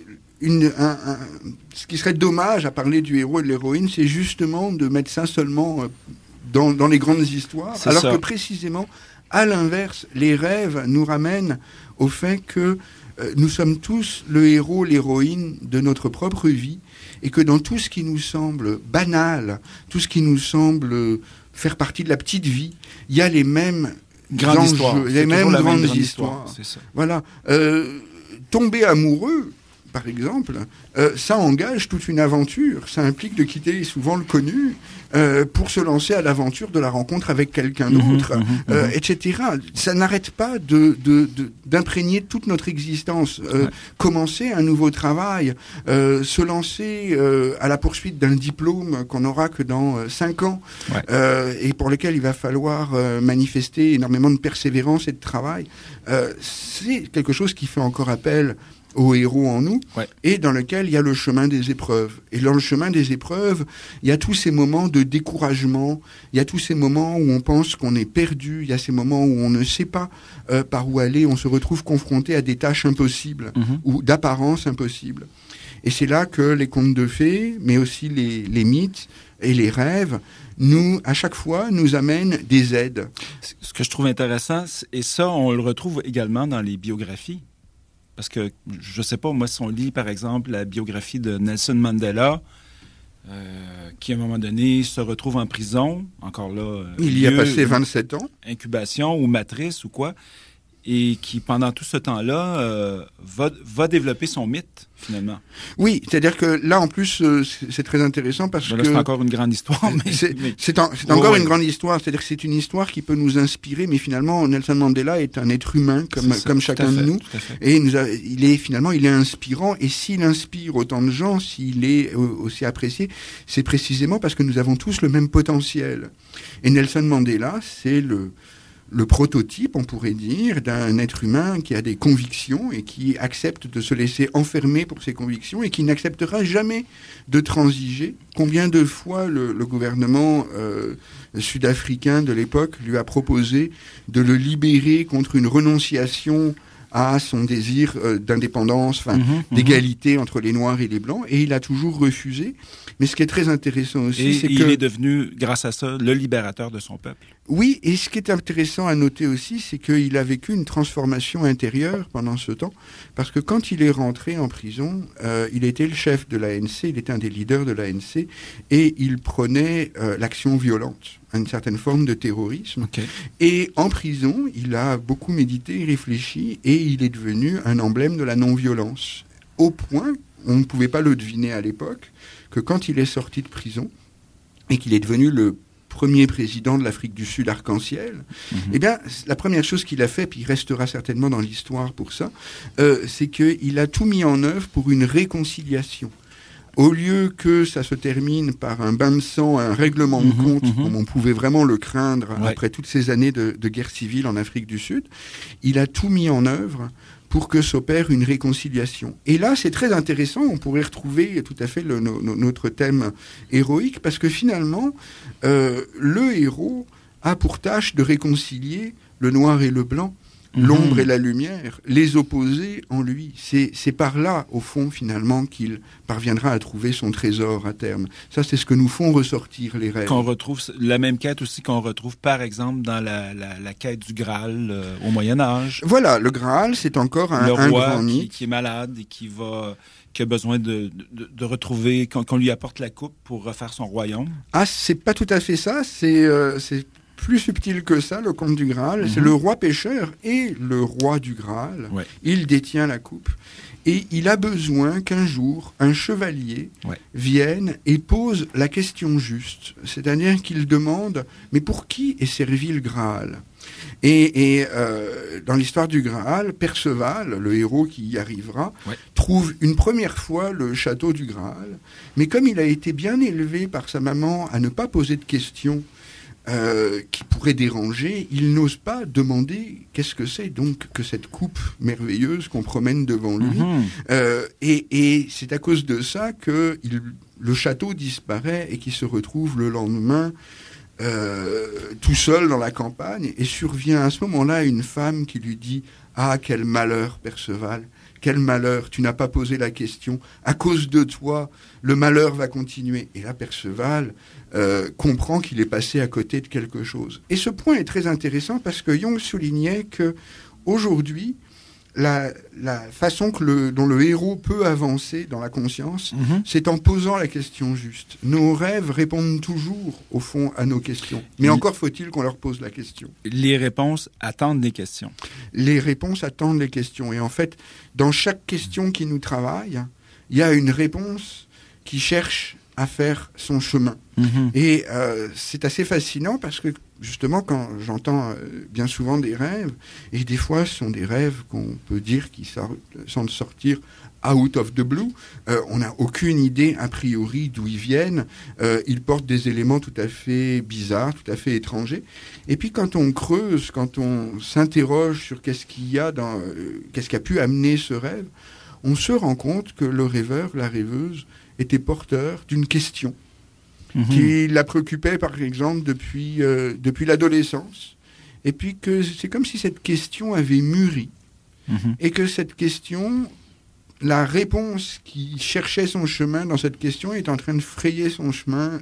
ce qui serait dommage à parler du héros et de l'héroïne, c'est justement de mettre ça seulement dans les grandes histoires, alors que précisément, à l'inverse, les rêves nous ramènent au fait que nous sommes tous le héros, l'héroïne de notre propre vie, et que dans tout ce qui nous semble banal, tout ce qui nous semble faire partie de la petite vie, il y a les mêmes grandes histoires. C'est ça. Voilà. Tomber amoureux, par exemple, ça engage toute une aventure. Ça implique de quitter souvent le connu pour se lancer à l'aventure de la rencontre avec quelqu'un d'autre, etc. Ça n'arrête pas d'imprégner toute notre existence. Commencer un nouveau travail, se lancer à la poursuite d'un diplôme qu'on n'aura que dans 5 ans, et pour lequel il va falloir manifester énormément de persévérance et de travail. C'est quelque chose qui fait encore appel au héros en nous, et dans lequel il y a le chemin des épreuves. Et dans le chemin des épreuves, il y a tous ces moments de découragement, il y a tous ces moments où on pense qu'on est perdu, il y a ces moments où on ne sait pas par où aller, on se retrouve confronté à des tâches impossibles, ou d'apparence impossibles. Et c'est là que les contes de fées, mais aussi les mythes et les rêves, à chaque fois, nous amènent des aides. Ce que je trouve intéressant, et ça, on le retrouve également dans les biographies. Parce que, je sais pas, moi, si on lit, par exemple, la biographie de Nelson Mandela, qui, à un moment donné, se retrouve en prison, encore là... Il y a passé 27 ans. Incubation ou matrice ou quoi, et qui, pendant tout ce temps-là, va développer son mythe, finalement. Oui, c'est-à-dire que là, en plus, c'est très intéressant parce que... C'est encore une grande histoire, mais... C'est encore une grande histoire, c'est-à-dire que c'est une histoire qui peut nous inspirer, mais finalement, Nelson Mandela est un être humain, comme chacun de nous, et il est inspirant, et s'il inspire autant de gens, s'il est aussi apprécié, c'est précisément parce que nous avons tous le même potentiel. Et Nelson Mandela, c'est le prototype, on pourrait dire, d'un être humain qui a des convictions et qui accepte de se laisser enfermer pour ses convictions et qui n'acceptera jamais de transiger. Combien de fois le gouvernement sud-africain de l'époque lui a proposé de le libérer contre une renonciation à son désir d'indépendance, d'égalité entre les Noirs et les Blancs, et il a toujours refusé. Mais ce qui est très intéressant aussi, c'est que... il est devenu, grâce à ça, le libérateur de son peuple. Oui, et ce qui est intéressant à noter aussi, c'est qu'il a vécu une transformation intérieure pendant ce temps, parce que quand il est rentré en prison, il était le chef de l'ANC, il était un des leaders de l'ANC, et il prônait l'action violente, une certaine forme de terrorisme. Okay. Et en prison, il a beaucoup médité, réfléchi, et il est devenu un emblème de la non-violence. Au point, on ne pouvait pas le deviner à l'époque, que quand il est sorti de prison, et qu'il est devenu le premier président de l'Afrique du Sud arc-en-ciel, eh bien, la première chose qu'il a fait, puis il restera certainement dans l'histoire pour ça, c'est qu'il a tout mis en œuvre pour une réconciliation. Au lieu que ça se termine par un bain de sang, un règlement de compte, comme on pouvait vraiment le craindre après toutes ces années de guerre civile en Afrique du Sud, il a tout mis en œuvre pour que s'opère une réconciliation. Et là, c'est très intéressant, on pourrait retrouver tout à fait notre thème héroïque, parce que finalement, le héros a pour tâche de réconcilier le noir et le blanc, l'ombre et la lumière, les opposés en lui. C'est par là, au fond, finalement, qu'il parviendra à trouver son trésor à terme. Ça, c'est ce que nous font ressortir les rêves. Qu'on retrouve, la même quête aussi qu'on retrouve, par exemple, dans la quête du Graal au Moyen-Âge. Voilà, le Graal, c'est encore un grand mythe. Qui est malade et qui a besoin de retrouver, qu'on lui apporte la coupe pour refaire son royaume. Ah, c'est pas tout à fait ça, c'est plus subtil que ça, le conte du Graal. C'est le roi pêcheur et le roi du Graal. Ouais. Il détient la coupe. Et il a besoin qu'un jour, un chevalier vienne et pose la question juste. C'est-à-dire qu'il demande, mais pour qui est servi le Graal ? Et dans l'histoire du Graal, Perceval, le héros qui y arrivera, trouve une première fois le château du Graal. Mais comme il a été bien élevé par sa maman à ne pas poser de questions, qui pourrait déranger, il n'ose pas demander qu'est-ce que c'est donc que cette coupe merveilleuse qu'on promène devant lui. Et c'est à cause de ça que le château disparaît et qu'il se retrouve le lendemain tout seul dans la campagne, et survient à ce moment-là une femme qui lui dit « Ah, quel malheur, Perceval ! Quel malheur, tu n'as pas posé la question. À cause de toi, le malheur va continuer. » Et là, Perceval comprend qu'il est passé à côté de quelque chose. Et ce point est très intéressant parce que Jung soulignait que aujourd'hui, la façon dont le héros peut avancer dans la conscience, c'est en posant la question juste. Nos rêves répondent toujours, au fond, à nos questions. Mais encore faut-il qu'on leur pose la question. Les réponses attendent les questions. Les réponses attendent les questions. Et en fait, dans chaque question qui nous travaille, il y a une réponse qui cherche à faire son chemin. Et c'est assez fascinant parce que, justement, quand j'entends bien souvent des rêves, et des fois ce sont des rêves qu'on peut dire qui semblent sortir out of the blue, on n'a aucune idée a priori d'où ils viennent, ils portent des éléments tout à fait bizarres, tout à fait étrangers, et puis quand on creuse, quand on s'interroge sur qu'est-ce qui a pu amener ce rêve, on se rend compte que le rêveur, la rêveuse, était porteur d'une question qui la préoccupait, par exemple, depuis l'adolescence. Et puis que c'est comme si cette question avait mûri. Et que cette question, la réponse qui cherchait son chemin dans cette question est en train de frayer son chemin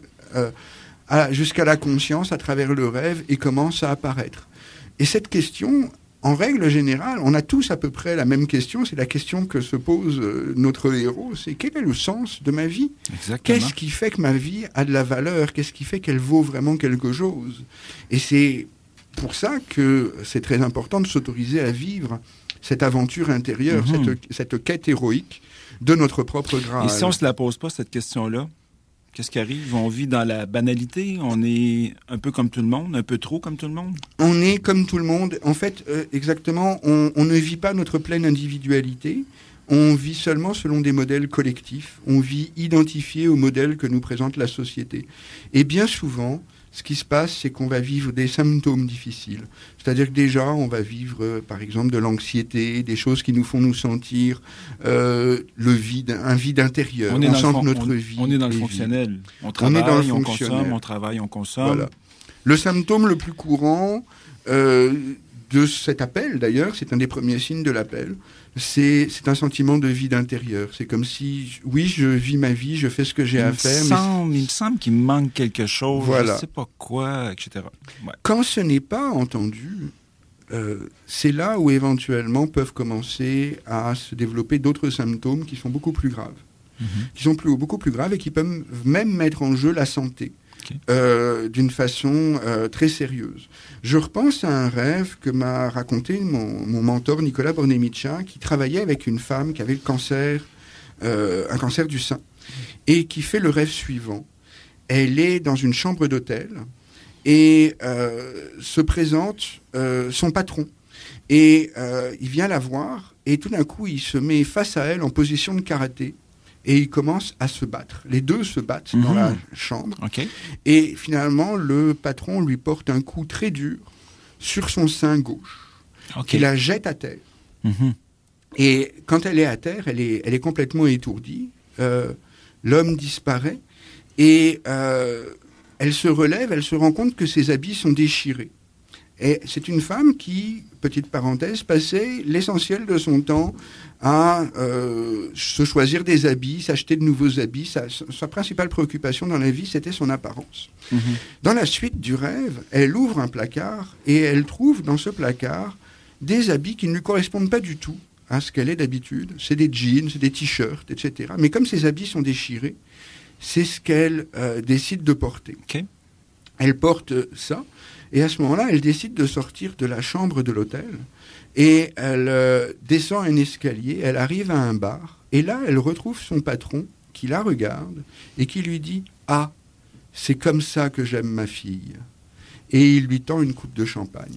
jusqu'à la conscience à travers le rêve et commence à apparaître. Et cette question, en règle générale, on a tous à peu près la même question. C'est la question que se pose notre héros. C'est quel est le sens de ma vie ? Exactement. Qu'est-ce qui fait que ma vie a de la valeur ? Qu'est-ce qui fait qu'elle vaut vraiment quelque chose ? Et c'est pour ça que c'est très important de s'autoriser à vivre cette aventure intérieure, cette quête héroïque de notre propre Graal. Et si on ne se la pose pas, cette question-là, qu'est-ce qui arrive? On vit dans la banalité? On est un peu comme tout le monde? Un peu trop comme tout le monde? On est comme tout le monde. En fait, exactement, on ne vit pas notre pleine individualité. On vit seulement selon des modèles collectifs. On vit identifié aux modèles que nous présente la société. Et bien souvent, ce qui se passe, c'est qu'on va vivre des symptômes difficiles. C'est-à-dire que déjà, on va vivre, par exemple, de l'anxiété, des choses qui nous font nous sentir un vide intérieur. On sent que notre vie. On est dans le fonctionnel. On travaille, on consomme, on travaille, on consomme. Voilà. Le symptôme le plus courant de de cet appel, d'ailleurs, c'est un des premiers signes de l'appel, c'est un sentiment de vide intérieur. C'est comme si, oui, je vis ma vie, je fais ce que j'ai à faire. Il me semble qu'il me manque quelque chose, voilà. Je ne sais pas quoi, etc. Ouais. Quand ce n'est pas entendu, c'est là où éventuellement peuvent commencer à se développer d'autres symptômes qui sont beaucoup plus graves. Qui sont beaucoup plus graves et qui peuvent même mettre en jeu la santé. D'une façon très sérieuse. Je repense à un rêve que m'a raconté mon mentor Nicolas Bornemicha, qui travaillait avec une femme qui avait le cancer, un cancer du sein, et qui fait le rêve suivant. Elle est dans une chambre d'hôtel et se présente son patron. Et il vient la voir et tout d'un coup, il se met face à elle en position de karaté. Et ils commencent à se battre. Les deux se battent dans la chambre. Okay. Et finalement, le patron lui porte un coup très dur sur son sein gauche. Okay. Il la jette à terre. Et quand elle est à terre, elle est complètement étourdie. L'homme disparaît. Et elle se relève, elle se rend compte que ses habits sont déchirés. Et c'est une femme qui, petite parenthèse, passait l'essentiel de son temps à se choisir des habits, s'acheter de nouveaux habits. Sa principale préoccupation dans la vie, c'était son apparence. Dans la suite du rêve, elle ouvre un placard et elle trouve dans ce placard des habits qui ne lui correspondent pas du tout à ce qu'elle est d'habitude. C'est des jeans, c'est des t-shirts, etc. Mais comme ces habits sont déchirés, c'est ce qu'elle décide de porter. Okay. Elle porte ça. Et à ce moment-là, elle décide de sortir de la chambre de l'hôtel et elle descend un escalier, elle arrive à un bar et là, elle retrouve son patron qui la regarde et qui lui dit « Ah, c'est comme ça que j'aime ma fille ». Et il lui tend une coupe de champagne.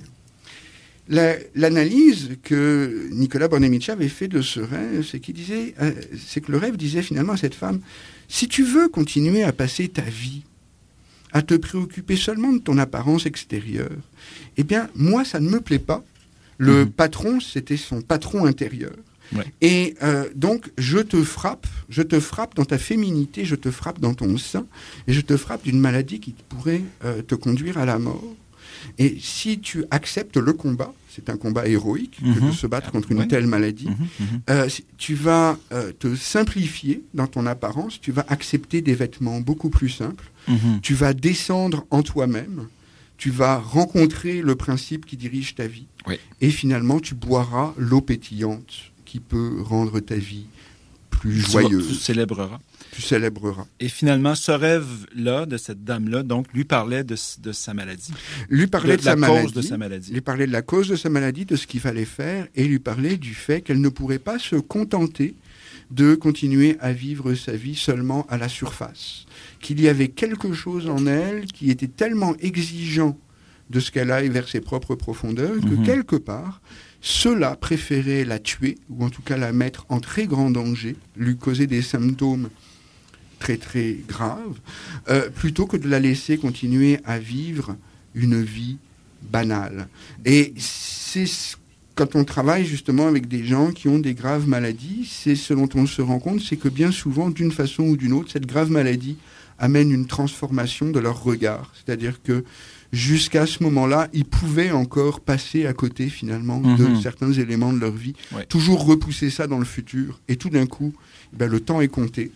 L'analyse que Nicolas Bornemicha avait fait de ce rêve, c'est que le rêve disait finalement à cette femme « Si tu veux continuer à passer ta vie à te préoccuper seulement de ton apparence extérieure, eh bien, moi, ça ne me plaît pas. Le patron, c'était son patron intérieur. Ouais. Et donc, je te frappe dans ta féminité, je te frappe dans ton sein, et je te frappe d'une maladie qui pourrait te conduire à la mort. Et si tu acceptes le combat, c'est un combat héroïque que de se battre contre une telle maladie, tu vas te simplifier dans ton apparence, tu vas accepter des vêtements beaucoup plus simples, tu vas descendre en toi-même, tu vas rencontrer le principe qui dirige ta vie, et finalement tu boiras l'eau pétillante qui peut rendre ta vie plus joyeuse. Tu célébreras. Et finalement, ce rêve-là, de cette dame-là, donc, lui parlait de sa maladie. Lui parlait de la cause de sa maladie. Lui parlait de la cause de sa maladie, de ce qu'il fallait faire, et lui parlait du fait qu'elle ne pourrait pas se contenter de continuer à vivre sa vie seulement à la surface. Qu'il y avait quelque chose en elle qui était tellement exigeant de ce qu'elle aille vers ses propres profondeurs que quelque part, cela préférait la tuer, ou en tout cas la mettre en très grand danger, lui causer des symptômes très très graves, plutôt que de la laisser continuer à vivre une vie banale. Et c'est quand on travaille justement avec des gens qui ont des graves maladies, c'est ce dont on se rend compte, c'est que bien souvent, d'une façon ou d'une autre, cette grave maladie amène une transformation de leur regard. C'est-à-dire que jusqu'à ce moment-là, ils pouvaient encore passer à côté finalement de certains éléments de leur vie, toujours repousser ça dans le futur, et tout d'un coup, le temps est compté.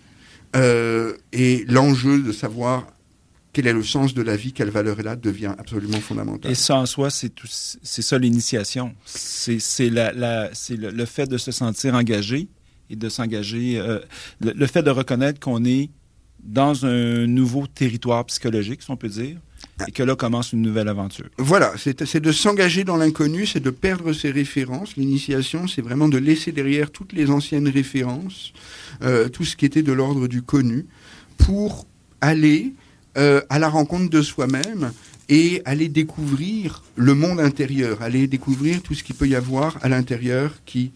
Et l'enjeu de savoir quel est le sens de la vie, quelle valeur est là, devient absolument fondamental. Et ça, en soi, c'est ça l'initiation. C'est le fait de se sentir engagé et de s'engager. Le fait de reconnaître qu'on est dans un nouveau territoire psychologique, si on peut dire, et que là commence une nouvelle aventure. Voilà, c'est de s'engager dans l'inconnu, c'est de perdre ses références. L'initiation, c'est vraiment de laisser derrière toutes les anciennes références, tout ce qui était de l'ordre du connu, pour aller à la rencontre de soi-même et aller découvrir le monde intérieur, aller découvrir tout ce qu'il peut y avoir à l'intérieur qui,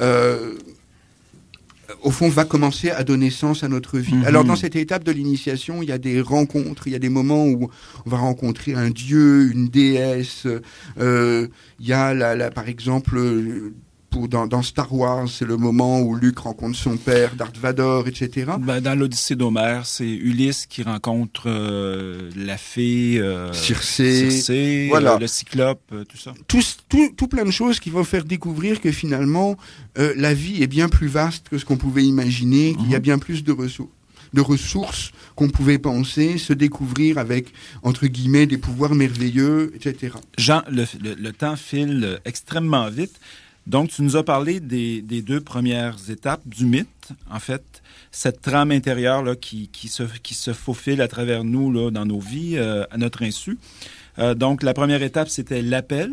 au fond, va commencer à donner sens à notre vie. Alors, dans cette étape de l'initiation, il y a des rencontres, il y a des moments où on va rencontrer un dieu, une déesse. Il y a, par exemple, dans Star Wars, c'est le moment où Luke rencontre son père, Darth Vader, etc. Dans l'Odyssée d'Homère, c'est Ulysse qui rencontre la fée Circé, voilà. Le Cyclope, tout ça. Tout plein de choses qui vont faire découvrir que finalement, la vie est bien plus vaste que ce qu'on pouvait imaginer, qu'il y a bien plus de ressources qu'on pouvait penser, se découvrir avec, entre guillemets, des pouvoirs merveilleux, etc. Jean, le temps file extrêmement vite. Donc, tu nous as parlé des 2 premières étapes du mythe, en fait, cette trame intérieure là, qui se faufile à travers nous là, dans nos vies, à notre insu. Donc, la première étape, c'était l'appel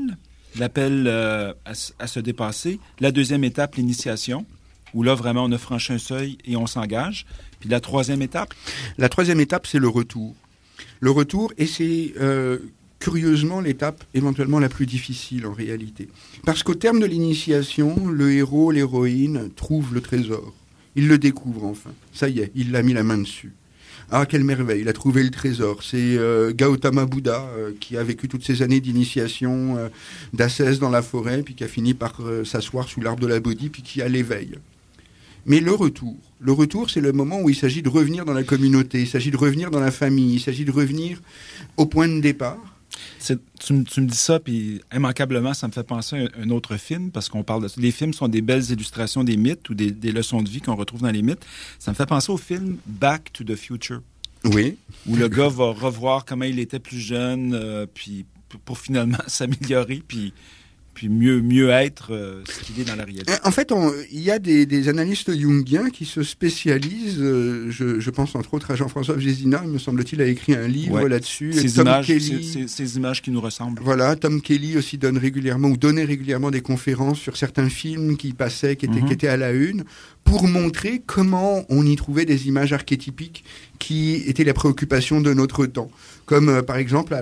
à se dépasser. La deuxième étape, l'initiation, où là, vraiment, on a franchi un seuil et on s'engage. Puis la troisième étape? La troisième étape, c'est le retour. Le retour, et c'est curieusement l'étape éventuellement la plus difficile en réalité. Parce qu'au terme de l'initiation, le héros, l'héroïne trouvent le trésor. Il le découvre enfin. Ça y est, il l'a mis la main dessus. Ah, quelle merveille, il a trouvé le trésor. C'est Gautama Bouddha qui a vécu toutes ces années d'initiation, d'ascèse dans la forêt, puis qui a fini par s'asseoir sous l'arbre de la Bodhi, puis qui a l'éveil. Mais le retour, c'est le moment où il s'agit de revenir dans la communauté, il s'agit de revenir dans la famille, il s'agit de revenir au point de départ. Tu me dis ça, puis immanquablement, ça me fait penser à un autre film, parce qu'on parle de ça. Les films sont des belles illustrations des mythes ou des leçons de vie qu'on retrouve dans les mythes. Ça me fait penser au film Back to the Future. Oui. Où le gars va revoir comment il était plus jeune, puis pour finalement s'améliorer, puis mieux être ce qu'il est dans la réalité. En fait, il y a des analystes jungiens qui se spécialisent, je pense entre autres à Jean-François Vézina, il me semble-t-il, a écrit un livre là-dessus. Ces images qui nous ressemblent. Voilà, Tom Kelly aussi donnait régulièrement des conférences sur certains films qui passaient, qui étaient à la une, pour montrer comment on y trouvait des images archétypiques qui étaient la préoccupation de notre temps. Comme par exemple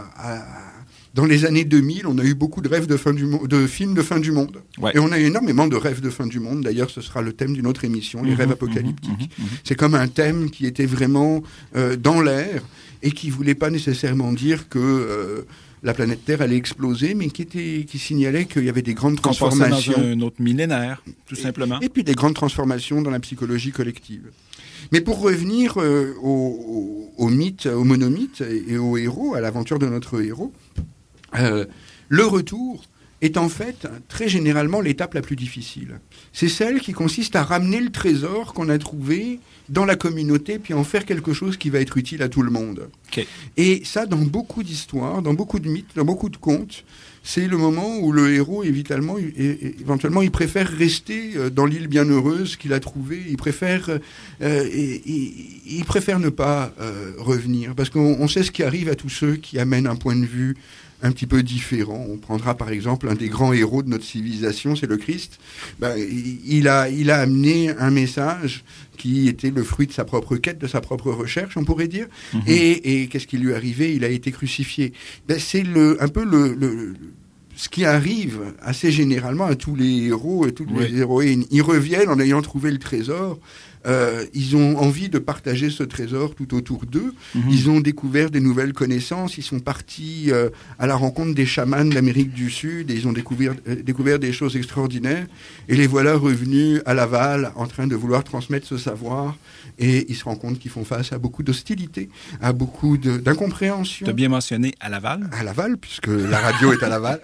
dans les années 2000, on a eu beaucoup de rêves de films de fin du monde. Ouais. Et on a eu énormément de rêves de fin du monde. D'ailleurs, ce sera le thème d'une autre émission, les rêves apocalyptiques. C'est comme un thème qui était vraiment dans l'air et qui voulait pas nécessairement dire que la planète Terre allait exploser, mais qui signalait qu'il y avait des grandes transformations. Dans un autre millénaire, tout simplement. Et puis des grandes transformations dans la psychologie collective. Mais pour revenir au mythe, au monomythe et au héros, à l'aventure de notre héros, le retour est en fait très généralement l'étape la plus difficile. C'est celle qui consiste à ramener le trésor qu'on a trouvé dans la communauté, puis en faire quelque chose qui va être utile à tout le monde. Okay. Et ça, dans beaucoup d'histoires, dans beaucoup de mythes, dans beaucoup de contes, c'est le moment où le héros, éventuellement, il préfère rester dans l'île bienheureuse qu'il a trouvée. Il préfère ne pas revenir, parce qu'on sait ce qui arrive à tous ceux qui amènent un point de vue un petit peu différent. On prendra par exemple un des grands héros de notre civilisation, c'est le Christ. Il a amené un message qui était le fruit de sa propre quête, de sa propre recherche, on pourrait dire. Et qu'est-ce qui lui est arrivé? Il a été crucifié. C'est un peu ce qui arrive assez généralement à tous les héros et toutes les héroïnes. Ils reviennent en ayant trouvé le trésor. Ils ont envie de partager ce trésor tout autour d'eux. Ils ont découvert des nouvelles connaissances. Ils sont partis à la rencontre des chamans d'Amérique du Sud et ils ont découvert des choses extraordinaires. Et les voilà revenus à Laval en train de vouloir transmettre ce savoir. Et ils se rendent compte qu'ils font face à beaucoup d'hostilité, à beaucoup d'incompréhension. Tu as bien mentionné à Laval. À Laval, puisque la radio est à Laval.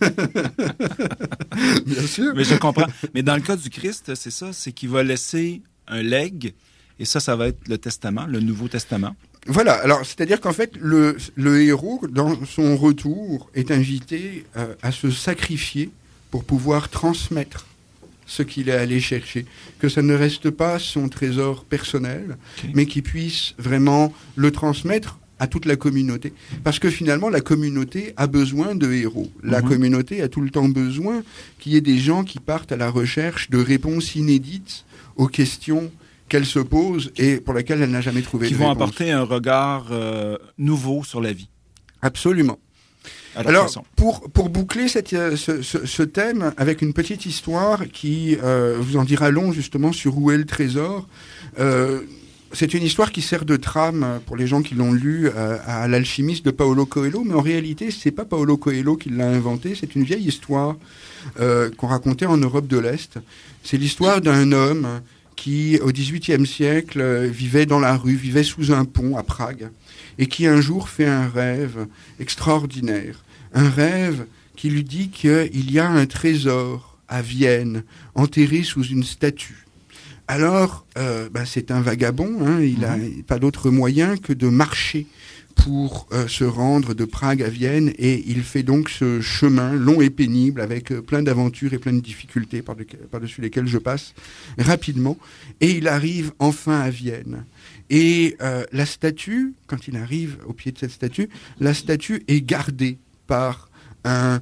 Bien sûr. Mais je comprends. Mais dans le cas du Christ, c'est ça, c'est qu'il va laisser un legs, et ça va être le Testament, le Nouveau Testament. Voilà, alors c'est-à-dire qu'en fait, le héros, dans son retour, est invité à se sacrifier pour pouvoir transmettre ce qu'il est allé chercher. Que ça ne reste pas son trésor personnel, mais qu'il puisse vraiment le transmettre à toute la communauté. Parce que finalement, la communauté a besoin de héros. La communauté a tout le temps besoin qu'il y ait des gens qui partent à la recherche de réponses inédites aux questions qu'elle se pose et pour lesquelles elle n'a jamais trouvé de réponse. Qui vont apporter un regard nouveau sur la vie. Absolument. Alors, pour boucler ce thème avec une petite histoire qui vous en dira long justement sur où est le trésor, c'est une histoire qui sert de trame pour les gens qui l'ont lu à l'alchimiste de Paulo Coelho, mais en réalité, c'est pas Paulo Coelho qui l'a inventé, c'est une vieille histoire qu'on racontait en Europe de l'Est. C'est l'histoire d'un homme qui, au XVIIIe siècle, vivait dans la rue, vivait sous un pont à Prague, et qui un jour fait un rêve extraordinaire. Un rêve qui lui dit qu'il y a un trésor à Vienne, enterré sous une statue. Alors, c'est un vagabond, hein, il n'a pas d'autre moyen que de marcher pour se rendre de Prague à Vienne, et il fait donc ce chemin long et pénible avec plein d'aventures et plein de difficultés par-dessus lesquelles je passe rapidement, et il arrive enfin à Vienne. Et la statue, quand il arrive au pied de cette statue, la statue est gardée par un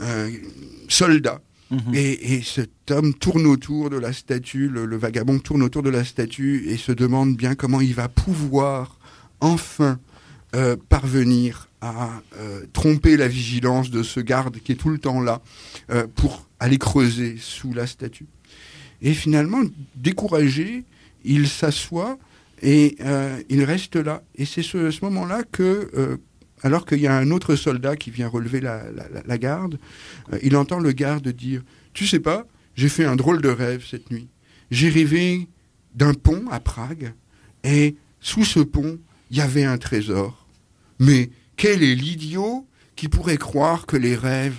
soldat. Et cet homme tourne autour de la statue, le vagabond tourne autour de la statue et se demande bien comment il va pouvoir enfin parvenir à tromper la vigilance de ce garde qui est tout le temps là pour aller creuser sous la statue. Et finalement, découragé, il s'assoit et il reste là. Et c'est ce moment-là que... alors qu'il y a un autre soldat qui vient relever la garde, il entend le garde dire « Tu sais pas, j'ai fait un drôle de rêve cette nuit. J'ai rêvé d'un pont à Prague, et sous ce pont, il y avait un trésor. Mais quel est l'idiot qui pourrait croire que les rêves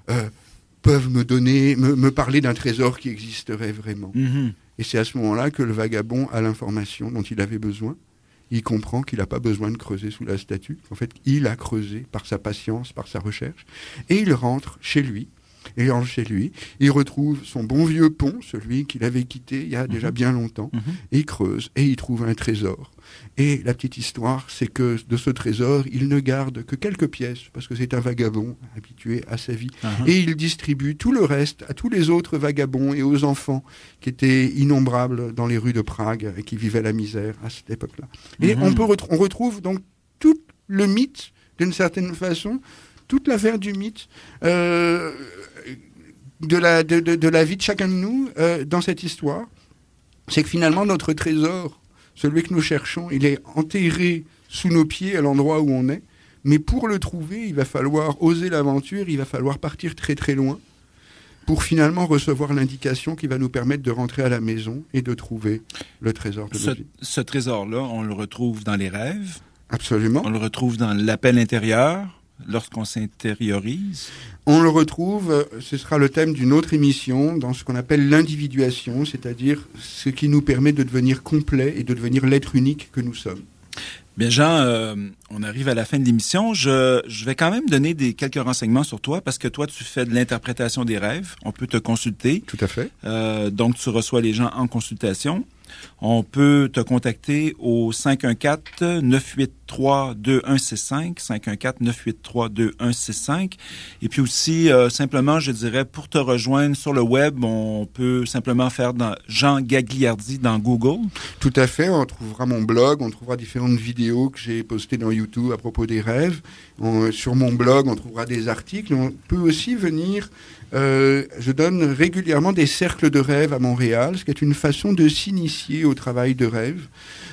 peuvent me parler d'un trésor qui existerait vraiment ?» Et c'est à ce moment-là que le vagabond a l'information dont il avait besoin. Il comprend qu'il n'a pas besoin de creuser sous la statue. En fait, il a creusé par sa patience, par sa recherche. Et il rentre chez lui. Et chez lui, il retrouve son bon vieux pont, celui qu'il avait quitté il y a déjà bien longtemps. Et il creuse et il trouve un trésor. Et la petite histoire, c'est que de ce trésor, il ne garde que quelques pièces, parce que c'est un vagabond habitué à sa vie. Et il distribue tout le reste à tous les autres vagabonds et aux enfants qui étaient innombrables dans les rues de Prague et qui vivaient la misère à cette époque-là. Et on retrouve donc tout le mythe, d'une certaine façon, toute l'affaire du mythe de la vie de chacun de nous dans cette histoire. C'est que finalement, notre trésor, celui que nous cherchons, il est enterré sous nos pieds à l'endroit où on est. Mais pour le trouver, il va falloir oser l'aventure, il va falloir partir très très loin pour finalement recevoir l'indication qui va nous permettre de rentrer à la maison et de trouver le trésor de notre vie. Ce trésor-là, on le retrouve dans les rêves. Absolument. On le retrouve dans l'appel intérieur. Lorsqu'on s'intériorise? On le retrouve, ce sera le thème d'une autre émission, dans ce qu'on appelle l'individuation, c'est-à-dire ce qui nous permet de devenir complet et de devenir l'être unique que nous sommes. Bien, Jean, on arrive à la fin de l'émission. Je vais quand même donner quelques renseignements sur toi, parce que toi, tu fais de l'interprétation des rêves. On peut te consulter. Tout à fait. Donc, tu reçois les gens en consultation. On peut te contacter au 514-983-2165, 514-983-2165. Et puis aussi, simplement, je dirais, pour te rejoindre sur le web, on peut simplement faire Jean Gagliardi dans Google. Tout à fait. On trouvera mon blog, on trouvera différentes vidéos que j'ai postées dans YouTube à propos des rêves. Sur mon blog, on trouvera des articles. On peut aussi venir... je donne régulièrement des cercles de rêve à Montréal, ce qui est une façon de s'initier au travail de rêve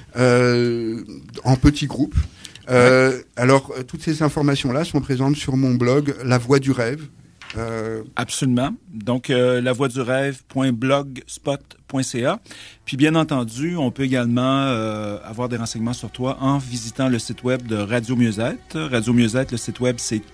en petits groupes. Alors, toutes ces informations-là sont présentes sur mon blog La Voix du Rêve. Absolument. Donc, lavoixdurêve.blogspot.ca. Puis, bien entendu, on peut également avoir des renseignements sur toi en visitant le site web de Radio Mieux-être. Radio Mieux-être, le site web, c'est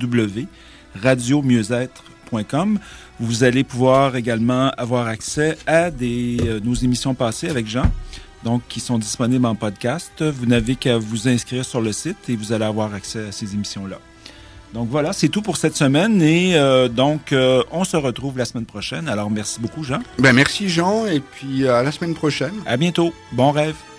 www.radiomieuxêtre.com. Vous allez pouvoir également avoir accès à nos émissions passées avec Jean, donc qui sont disponibles en podcast. Vous n'avez qu'à vous inscrire sur le site et vous allez avoir accès à ces émissions-là. Donc voilà, c'est tout pour cette semaine et donc on se retrouve la semaine prochaine. Alors merci beaucoup, Jean. Merci, Jean, et puis à la semaine prochaine. À bientôt. Bon rêve.